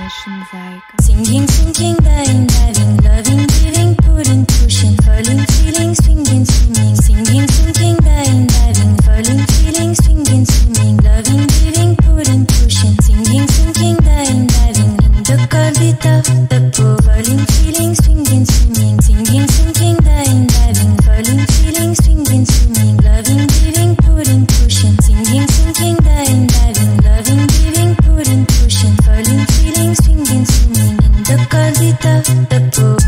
Fashion Zaiga. Singing, sinking, dying, diving, loving, giving, putting, pushing, falling, feeling, swinging, swimming, singing, sinking, dying, diving, falling, feeling, swinging, swimming, loving, giving, putting, pushing, singing, sinking, dying, diving, in the cordita, the pool, falling, feeling, swinging, swimming, singing, sinking, dying, diving, falling, feeling, swinging, swimming, loving, giving, putting, pushing, singing, sinking, dying, diving, loving, giving, putting, pushing, falling, feeling, swinging, swimming, in the cordita, the pool.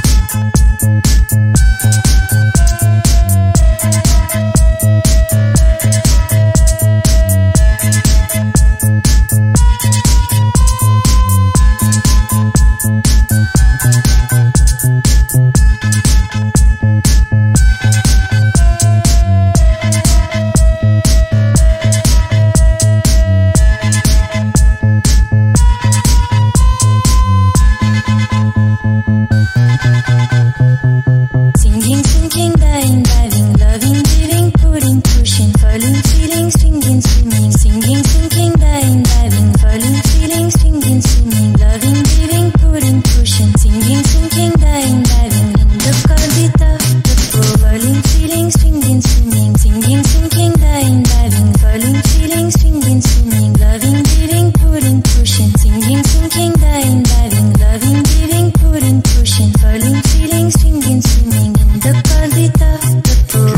Singing, sinking, dying, diving, loving, giving, putting, pushing, falling, feeling, swinging, swimming, singing, sinking, dying, diving, falling, feeling, swinging, swimming, loving, giving, putting, pushing, singing, sinking, dying, diving, in the cordita, the pool, falling, feeling, swinging, swimming, singing, sinking, dying, diving, falling, feeling, swinging, swimming, loving, giving, putting, pushing, singing, sinking, dying, diving, loving, giving, putting, pushing, falling, feeling, swinging, swimming, in the cordita, the pool.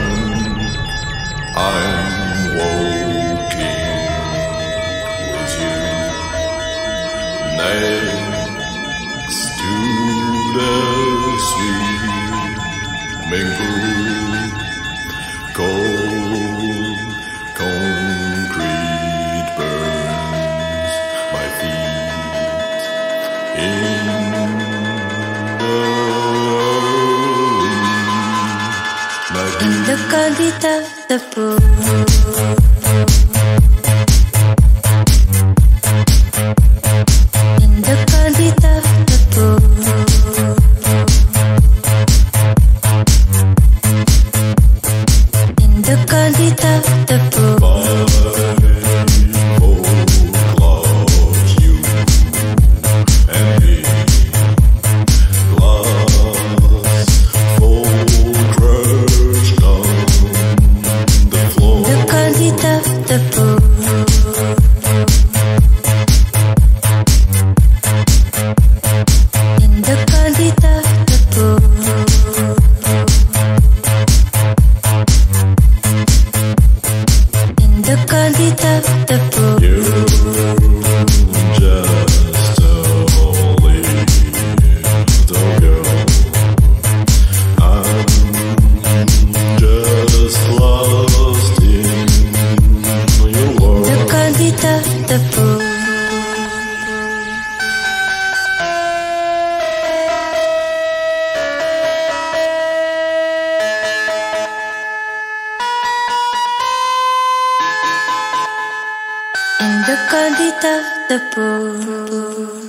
I'm walking with you next to the swimming pool. Cold concrete burns my feet in In the cordita, the pool. In the cordita, the pool. In the cordita, the pool. you and me. Glass full crushed on the floor. The cordita, the pool. In the cordita, the pool. In the cordita, the pool. You're just a little girl. I'm just lost in your The world. cordita, the pool. In the cordita, the pool.